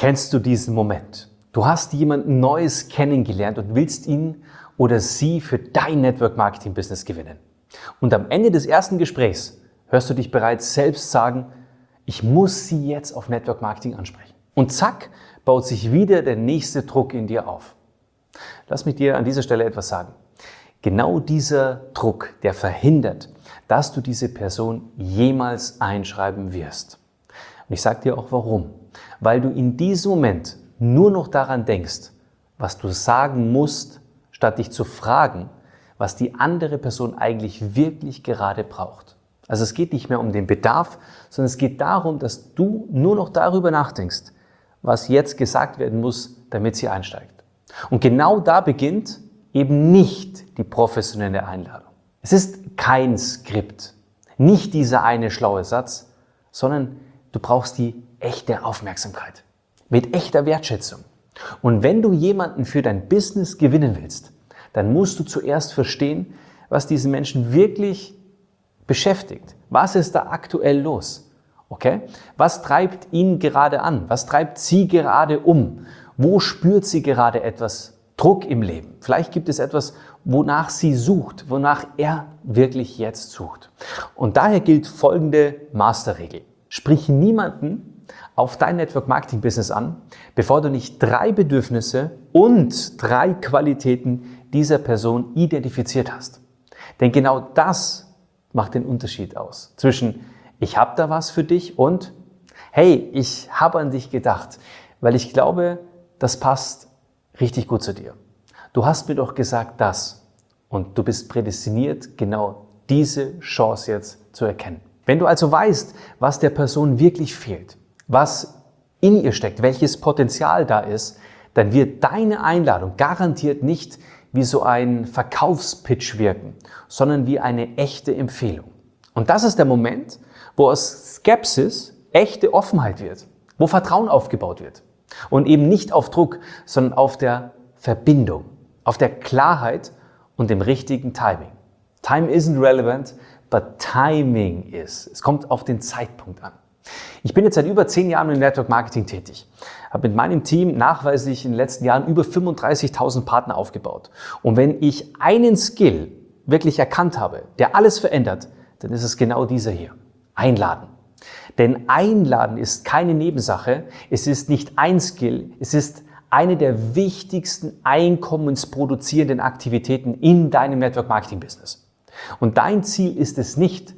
Kennst du diesen Moment? Du hast jemanden Neues kennengelernt und willst ihn oder sie für dein Network-Marketing-Business gewinnen. Und am Ende des ersten Gesprächs hörst du dich bereits selbst sagen, ich muss sie jetzt auf Network-Marketing ansprechen. Und zack, baut sich wieder der nächste Druck in dir auf. Lass mich dir an dieser Stelle etwas sagen. Genau dieser Druck, der verhindert, dass du diese Person jemals einschreiben wirst. Und ich sage dir auch warum. Weil du in diesem Moment nur noch daran denkst, was du sagen musst, statt dich zu fragen, was die andere Person eigentlich wirklich gerade braucht. Also es geht nicht mehr um den Bedarf, sondern es geht darum, dass du nur noch darüber nachdenkst, was jetzt gesagt werden muss, damit sie einsteigt. Und genau da beginnt eben nicht die professionelle Einladung. Es ist kein Skript, nicht dieser eine schlaue Satz, sondern du brauchst die echte Aufmerksamkeit mit echter Wertschätzung. Und wenn du jemanden für dein Business gewinnen willst, dann musst du zuerst verstehen, was diesen Menschen wirklich beschäftigt. Was ist da aktuell los? Okay? Was treibt ihn gerade an? Was treibt sie gerade um? Wo spürt sie gerade etwas Druck im Leben? Vielleicht gibt es etwas, wonach sie sucht, wonach er wirklich jetzt sucht. Und daher gilt folgende Masterregel. Sprich niemanden auf dein Network-Marketing-Business an, bevor du nicht 3 Bedürfnisse und 3 Qualitäten dieser Person identifiziert hast. Denn genau das macht den Unterschied aus zwischen ich habe da was für dich und hey, ich habe an dich gedacht, weil ich glaube, das passt richtig gut zu dir. Du hast mir doch gesagt das und du bist prädestiniert, genau diese Chance jetzt zu erkennen. Wenn du also weißt, was der Person wirklich fehlt, was in ihr steckt, welches Potenzial da ist, dann wird deine Einladung garantiert nicht wie so ein Verkaufspitch wirken, sondern wie eine echte Empfehlung. Und das ist der Moment, wo aus Skepsis echte Offenheit wird, wo Vertrauen aufgebaut wird. Und eben nicht auf Druck, sondern auf der Verbindung, auf der Klarheit und dem richtigen Timing. Time isn't relevant, but timing is. Es kommt auf den Zeitpunkt an. Ich bin jetzt seit über 10 Jahren im Network Marketing tätig, habe mit meinem Team nachweislich in den letzten Jahren über 35.000 Partner aufgebaut. Und wenn ich einen Skill wirklich erkannt habe, der alles verändert, dann ist es genau dieser hier. Einladen. Denn Einladen ist keine Nebensache, es ist nicht ein Skill, es ist eine der wichtigsten einkommensproduzierenden Aktivitäten in deinem Network Marketing Business. Und dein Ziel ist es nicht,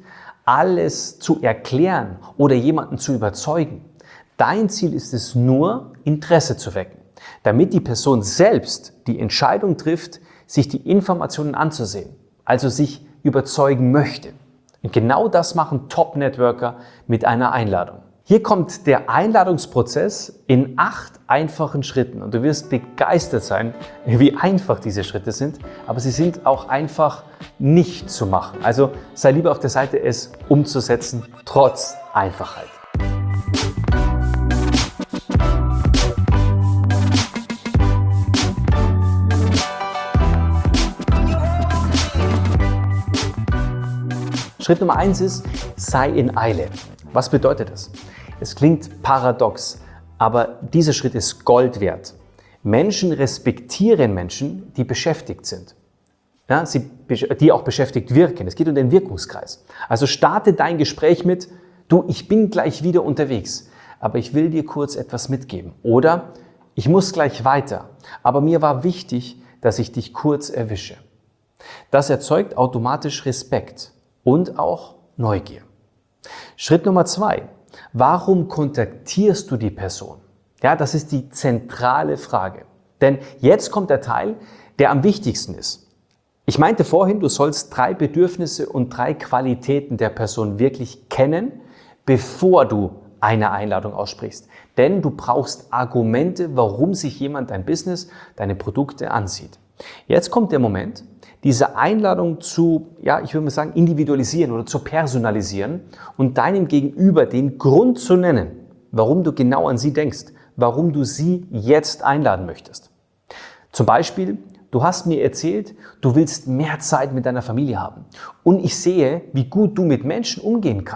alles zu erklären oder jemanden zu überzeugen. Dein Ziel ist es nur, Interesse zu wecken, damit die Person selbst die Entscheidung trifft, sich die Informationen anzusehen, also sich überzeugen möchte. Und genau das machen Top-Networker mit einer Einladung. Hier kommt der Einladungsprozess in 8 einfachen Schritten und du wirst begeistert sein, wie einfach diese Schritte sind, aber sie sind auch einfach nicht zu machen. Also sei lieber auf der Seite, es umzusetzen, trotz Einfachheit. Schritt Nummer 1 ist, sei in Eile. Was bedeutet das? Es klingt paradox, aber dieser Schritt ist Gold wert. Menschen respektieren Menschen, die beschäftigt sind. Ja, die auch beschäftigt wirken. Es geht um den Wirkungskreis. Also starte dein Gespräch mit, du, ich bin gleich wieder unterwegs, aber ich will dir kurz etwas mitgeben. Oder, ich muss gleich weiter, aber mir war wichtig, dass ich dich kurz erwische. Das erzeugt automatisch Respekt und auch Neugier. Schritt Nummer 2. Warum kontaktierst du die Person? Ja, das ist die zentrale Frage. Denn jetzt kommt der Teil, der am wichtigsten ist. Ich meinte vorhin, du sollst 3 Bedürfnisse und 3 Qualitäten der Person wirklich kennen, bevor du eine Einladung aussprichst. Denn du brauchst Argumente, warum sich jemand dein Business, deine Produkte ansieht. Jetzt kommt der Moment, diese Einladung zu, ich würde mal sagen, individualisieren oder zu personalisieren und deinem Gegenüber den Grund zu nennen, warum du genau an sie denkst, warum du sie jetzt einladen möchtest. Zum Beispiel, du hast mir erzählt, du willst mehr Zeit mit deiner Familie haben und ich sehe, wie gut du mit Menschen umgehen kannst,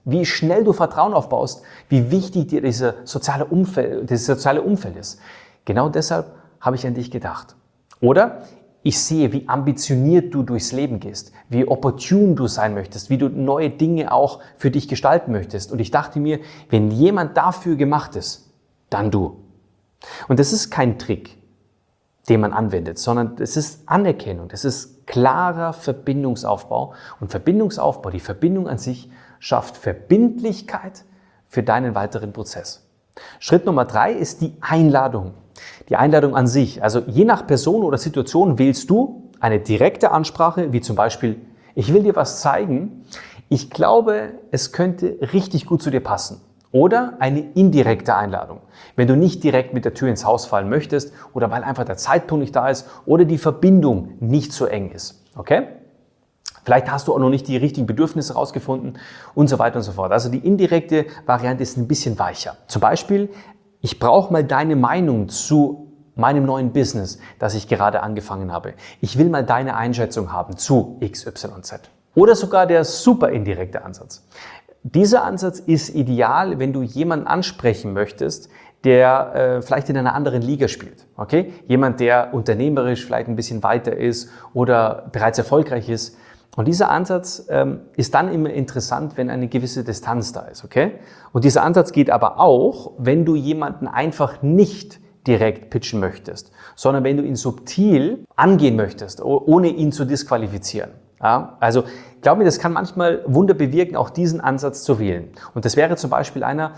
wie schnell du Vertrauen aufbaust, wie wichtig dir dieses soziale Umfeld ist. Genau deshalb habe ich an dich gedacht. Oder ich sehe, wie ambitioniert du durchs Leben gehst, wie opportun du sein möchtest, wie du neue Dinge auch für dich gestalten möchtest. Und ich dachte mir, wenn jemand dafür gemacht ist, dann du. Und das ist kein Trick, den man anwendet, sondern es ist Anerkennung, das ist klarer Verbindungsaufbau. Und Verbindungsaufbau, die Verbindung an sich, schafft Verbindlichkeit für deinen weiteren Prozess. Schritt Nummer 3 ist die Einladung. Die Einladung an sich. Also je nach Person oder Situation wählst du eine direkte Ansprache, wie zum Beispiel, ich will dir was zeigen, ich glaube, es könnte richtig gut zu dir passen. Oder eine indirekte Einladung, wenn du nicht direkt mit der Tür ins Haus fallen möchtest oder weil einfach der Zeitpunkt nicht da ist oder die Verbindung nicht so eng ist. Okay? Vielleicht hast du auch noch nicht die richtigen Bedürfnisse herausgefunden und so weiter und so fort. Also die indirekte Variante ist ein bisschen weicher. Zum Beispiel, ich brauche mal deine Meinung zu meinem neuen Business, das ich gerade angefangen habe. Ich will mal deine Einschätzung haben zu XYZ. Oder sogar der super indirekte Ansatz. Dieser Ansatz ist ideal, wenn du jemanden ansprechen möchtest, der vielleicht in einer anderen Liga spielt. Okay? Jemand, der unternehmerisch vielleicht ein bisschen weiter ist oder bereits erfolgreich ist. Und dieser Ansatz ist dann immer interessant, wenn eine gewisse Distanz da ist. Okay? Und dieser Ansatz geht aber auch, wenn du jemanden einfach nicht direkt pitchen möchtest, sondern wenn du ihn subtil angehen möchtest, ohne ihn zu disqualifizieren. Ja? Also glaub mir, das kann manchmal Wunder bewirken, auch diesen Ansatz zu wählen. Und das wäre zum Beispiel einer,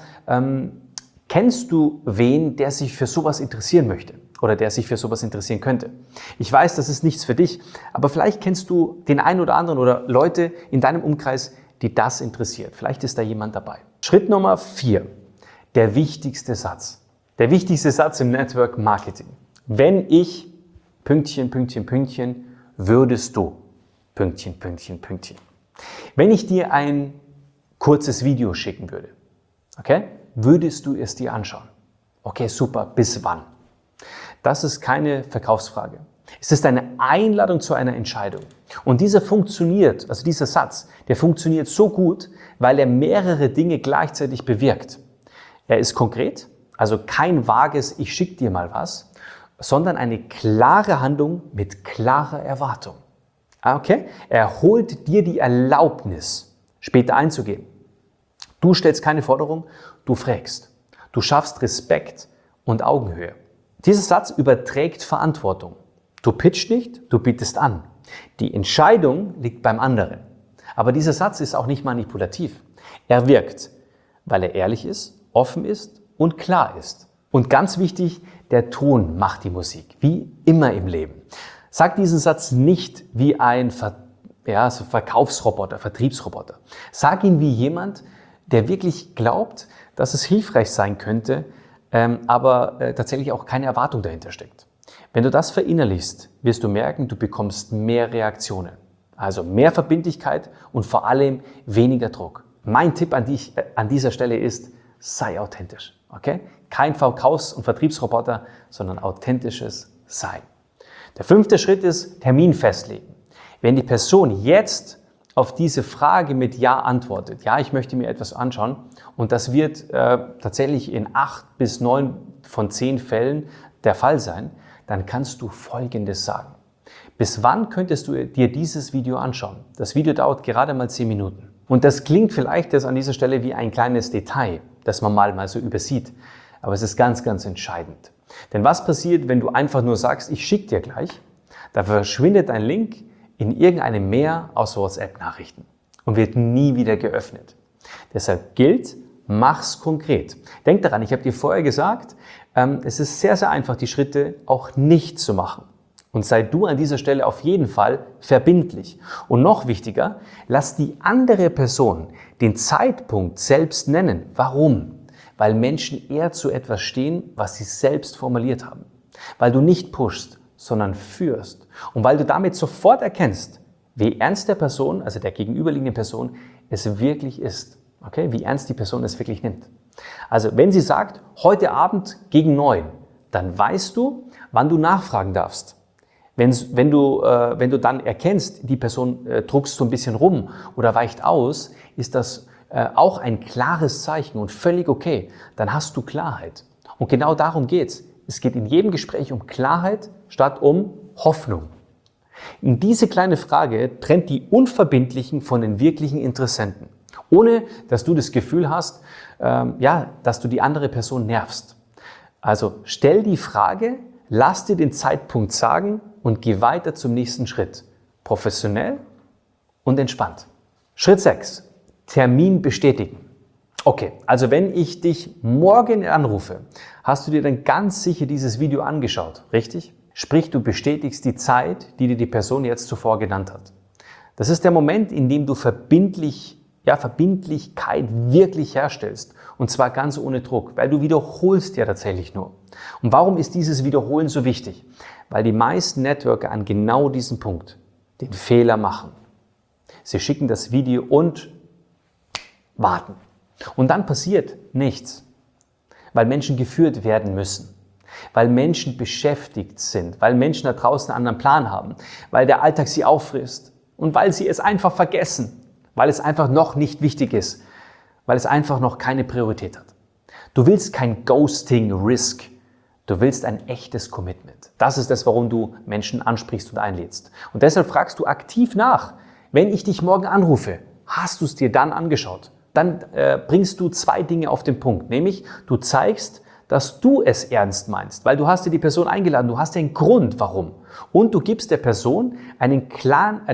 kennst du wen, der sich für sowas interessieren möchte oder der sich für sowas interessieren könnte? Ich weiß, das ist nichts für dich, aber vielleicht kennst du den einen oder anderen oder Leute in deinem Umkreis, die das interessiert. Vielleicht ist da jemand dabei. Schritt Nummer 4, der wichtigste Satz. Der wichtigste Satz im Network Marketing. Wenn ich, Pünktchen, Pünktchen, Pünktchen, würdest du, Pünktchen, Pünktchen, Pünktchen. Wenn ich dir ein kurzes Video schicken würde, okay, würdest du es dir anschauen? Okay, super, bis wann? Das ist keine Verkaufsfrage. Es ist eine Einladung zu einer Entscheidung. Und dieser funktioniert, also dieser Satz, der funktioniert so gut, weil er mehrere Dinge gleichzeitig bewirkt. Er ist konkret, also kein vages, ich schicke dir mal was, sondern eine klare Handlung mit klarer Erwartung. Okay? Er holt dir die Erlaubnis, später einzugehen. Du stellst keine Forderung, du fragst. Du schaffst Respekt und Augenhöhe. Dieser Satz überträgt Verantwortung. Du pitchst nicht, du bietest an. Die Entscheidung liegt beim anderen. Aber dieser Satz ist auch nicht manipulativ. Er wirkt, weil er ehrlich ist, offen ist und klar ist. Und ganz wichtig, der Ton macht die Musik, wie immer im Leben. Sag diesen Satz nicht wie ein Verkaufsroboter, Vertriebsroboter. Sag ihn wie jemand, der wirklich glaubt, dass es hilfreich sein könnte, aber tatsächlich auch keine Erwartung dahinter steckt. Wenn du das verinnerlichst, wirst du merken, du bekommst mehr Reaktionen. Also mehr Verbindlichkeit und vor allem weniger Druck. Mein Tipp an dich an dieser Stelle ist, sei authentisch. Okay? Kein Verkaufs- und Vertriebsroboter, sondern authentisches Sein. Der 5. Schritt ist Termin festlegen. Wenn die Person jetzt auf diese Frage mit Ja antwortet, ja, ich möchte mir etwas anschauen, und das wird tatsächlich in 8 bis 9 von 10 Fällen der Fall sein, dann kannst du Folgendes sagen. Bis wann könntest du dir dieses Video anschauen? Das Video dauert gerade mal 10 Minuten. Und das klingt vielleicht jetzt an dieser Stelle wie ein kleines Detail, das man mal so übersieht. Aber es ist ganz, ganz entscheidend. Denn was passiert, wenn du einfach nur sagst, ich schicke dir gleich? Da verschwindet ein Link in irgendeinem Meer aus WhatsApp-Nachrichten und wird nie wieder geöffnet. Deshalb gilt, mach's konkret. Denk daran, ich habe dir vorher gesagt, es ist sehr, sehr einfach, die Schritte auch nicht zu machen. Und sei du an dieser Stelle auf jeden Fall verbindlich. Und noch wichtiger, lass die andere Person den Zeitpunkt selbst nennen. Warum? Weil Menschen eher zu etwas stehen, was sie selbst formuliert haben. Weil du nicht pushst, sondern führst. Und weil du damit sofort erkennst, wie ernst der Person, also der gegenüberliegenden Person, es wirklich ist. Okay? Wie ernst die Person es wirklich nimmt. Also wenn sie sagt, heute Abend gegen 9, dann weißt du, wann du nachfragen darfst. Wenn du dann erkennst, die Person druckst so ein bisschen rum oder weicht aus, ist das auch ein klares Zeichen und völlig okay. Dann hast du Klarheit. Und genau darum geht's. Es geht in jedem Gespräch um Klarheit statt um Hoffnung. In diese kleine Frage trennt die Unverbindlichen von den wirklichen Interessenten, ohne dass du das Gefühl hast, dass du die andere Person nervst. Also stell die Frage, lass dir den Zeitpunkt sagen und geh weiter zum nächsten Schritt. Professionell und entspannt. Schritt 6. Termin bestätigen. Okay, also wenn ich dich morgen anrufe, hast du dir dann ganz sicher dieses Video angeschaut, richtig? Sprich, du bestätigst die Zeit, die dir die Person jetzt zuvor genannt hat. Das ist der Moment, in dem du Verbindlichkeit wirklich herstellst. Und zwar ganz ohne Druck, weil du wiederholst ja tatsächlich nur. Und warum ist dieses Wiederholen so wichtig? Weil die meisten Networker an genau diesem Punkt den Fehler machen. Sie schicken das Video und warten. Und dann passiert nichts, weil Menschen geführt werden müssen, weil Menschen beschäftigt sind, weil Menschen da draußen einen anderen Plan haben, weil der Alltag sie auffrisst und weil sie es einfach vergessen, weil es einfach noch nicht wichtig ist, weil es einfach noch keine Priorität hat. Du willst kein Ghosting-Risk, du willst ein echtes Commitment. Das ist das, warum du Menschen ansprichst und einlädst. Und deshalb fragst du aktiv nach, wenn ich dich morgen anrufe, hast du es dir dann angeschaut? Dann bringst du 2 Dinge auf den Punkt, nämlich du zeigst, dass du es ernst meinst, weil du hast dir die Person eingeladen, du hast den Grund, warum. Und du gibst der Person einen klaren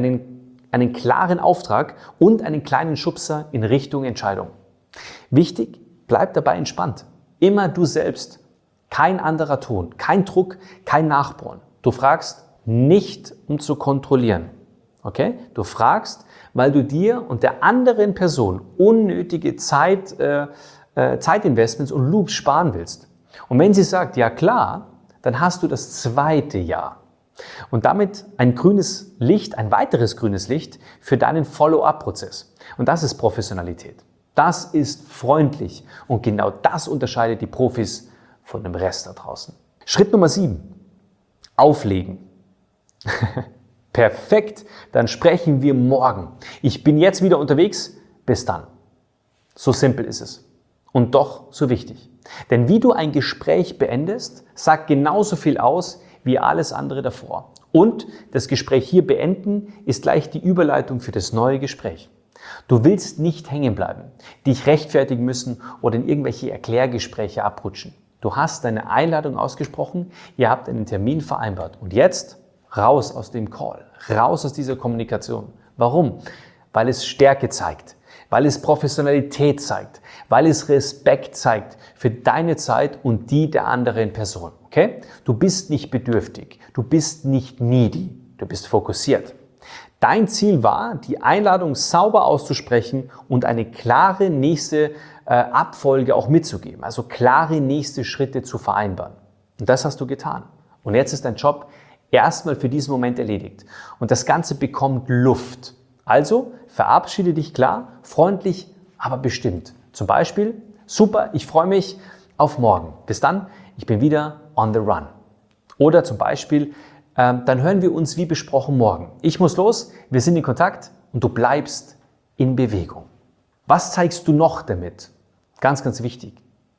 Auftrag und einen kleinen Schubser in Richtung Entscheidung. Wichtig, bleib dabei entspannt. Immer du selbst, kein anderer Ton, kein Druck, kein Nachbohren. Du fragst nicht, um zu kontrollieren. Okay? Du fragst, weil du dir und der anderen Person unnötige Zeitinvestments und Loops sparen willst. Und wenn sie sagt, ja klar, dann hast du das 2. Ja. Und damit ein weiteres grünes Licht für deinen Follow-up-Prozess. Und das ist Professionalität. Das ist freundlich. Und genau das unterscheidet die Profis von dem Rest da draußen. Schritt Nummer 7. Auflegen. Perfekt, dann sprechen wir morgen. Ich bin jetzt wieder unterwegs. Bis dann. So simpel ist es. Und doch so wichtig. Denn wie du ein Gespräch beendest, sagt genauso viel aus wie alles andere davor. Und das Gespräch hier beenden ist gleich die Überleitung für das neue Gespräch. Du willst nicht hängen bleiben, dich rechtfertigen müssen oder in irgendwelche Erklärgespräche abrutschen. Du hast deine Einladung ausgesprochen, ihr habt einen Termin vereinbart und jetzt raus aus dem Call, raus aus dieser Kommunikation. Warum? Weil es Stärke zeigt, weil es Professionalität zeigt, weil es Respekt zeigt für deine Zeit und die der anderen Person. Okay? Du bist nicht bedürftig, du bist nicht needy, du bist fokussiert. Dein Ziel war, die Einladung sauber auszusprechen und eine klare nächste Abfolge auch mitzugeben, also klare nächste Schritte zu vereinbaren. Und das hast du getan. Und jetzt ist dein Job erstmal für diesen Moment erledigt. Und das Ganze bekommt Luft. Also verabschiede dich klar, freundlich, aber bestimmt. Zum Beispiel, super, ich freue mich auf morgen. Bis dann, ich bin wieder on the run. Oder zum Beispiel, dann hören wir uns wie besprochen morgen. Ich muss los, wir sind in Kontakt und du bleibst in Bewegung. Was zeigst du noch damit? Ganz, ganz wichtig.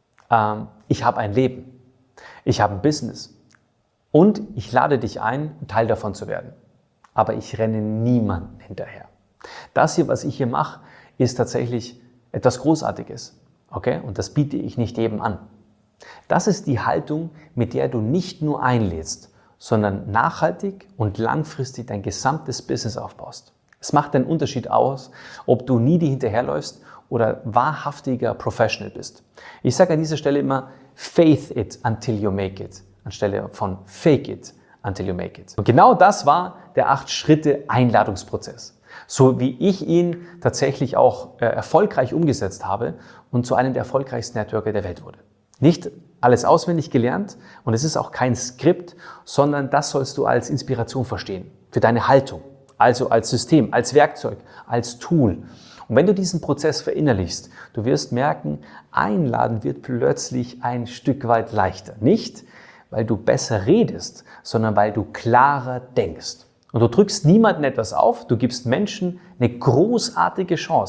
Ich habe ein Leben. Ich habe ein Business. Und ich lade dich ein, Teil davon zu werden. Aber ich renne niemandem hinterher. Das hier, was ich hier mache, ist tatsächlich etwas Großartiges. Okay? Und das biete ich nicht jedem an. Das ist die Haltung, mit der du nicht nur einlädst, sondern nachhaltig und langfristig dein gesamtes Business aufbaust. Es macht einen Unterschied aus, ob du needy hinterherläufst oder wahrhaftiger Professional bist. Ich sage an dieser Stelle immer, faith it until you make it, anstelle von fake it until you make it. Und genau das war der 8-Schritte-Einladungsprozess. So wie ich ihn tatsächlich auch erfolgreich umgesetzt habe und zu einem der erfolgreichsten Networker der Welt wurde. Nicht alles auswendig gelernt und es ist auch kein Skript, sondern das sollst du als Inspiration verstehen für deine Haltung, also als System, als Werkzeug, als Tool. Und wenn du diesen Prozess verinnerlichst, du wirst merken, einladen wird plötzlich ein Stück weit leichter. Nicht, weil du besser redest, sondern weil du klarer denkst. Und du drückst niemandem etwas auf, du gibst Menschen eine großartige Chance,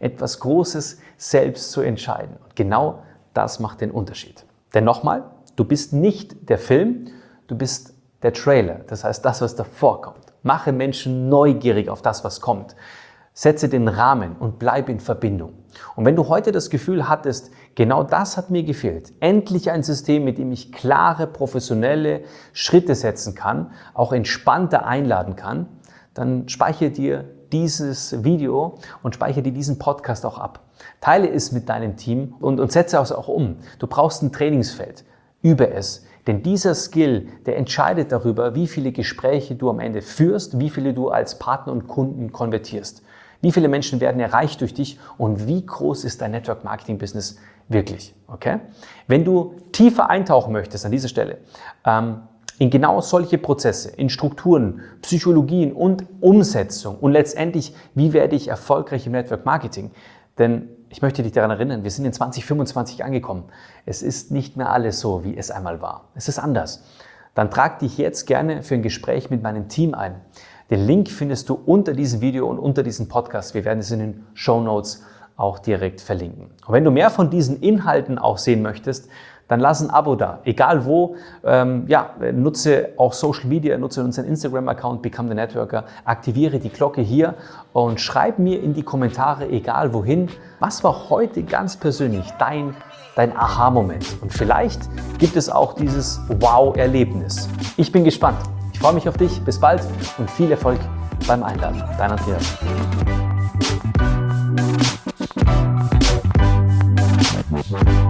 etwas Großes selbst zu entscheiden. Und genau das macht den Unterschied. Denn nochmal, du bist nicht der Film, du bist der Trailer. Das heißt, das, was davor kommt. Mache Menschen neugierig auf das, was kommt. Setze den Rahmen und bleib in Verbindung. Und wenn du heute das Gefühl hattest, genau das hat mir gefehlt, endlich ein System, mit dem ich klare, professionelle Schritte setzen kann, auch entspannter einladen kann, dann speichere dir dieses Video und speichere dir diesen Podcast auch ab. Teile es mit deinem Team und setze es auch um. Du brauchst ein Trainingsfeld. Übe es. Denn dieser Skill, der entscheidet darüber, wie viele Gespräche du am Ende führst, wie viele du als Partner und Kunden konvertierst. Wie viele Menschen werden erreicht durch dich und wie groß ist dein Network Marketing Business wirklich? Okay? Wenn du tiefer eintauchen möchtest an dieser Stelle, in genau solche Prozesse, in Strukturen, Psychologien und Umsetzung und letztendlich, wie werde ich erfolgreich im Network Marketing? Denn ich möchte dich daran erinnern, wir sind in 2025 angekommen. Es ist nicht mehr alles so, wie es einmal war. Es ist anders. Dann trag dich jetzt gerne für ein Gespräch mit meinem Team ein. Den Link findest du unter diesem Video und unter diesem Podcast. Wir werden es in den Shownotes auch direkt verlinken. Und wenn du mehr von diesen Inhalten auch sehen möchtest, dann lass ein Abo da, egal wo. Nutze auch Social Media, nutze unseren Instagram-Account Become the Networker, aktiviere die Glocke hier und schreib mir in die Kommentare, egal wohin, was war heute ganz persönlich dein Aha-Moment. Und vielleicht gibt es auch dieses Wow-Erlebnis. Ich bin gespannt. Ich freue mich auf dich. Bis bald und viel Erfolg beim Einladen. Dein Andreas.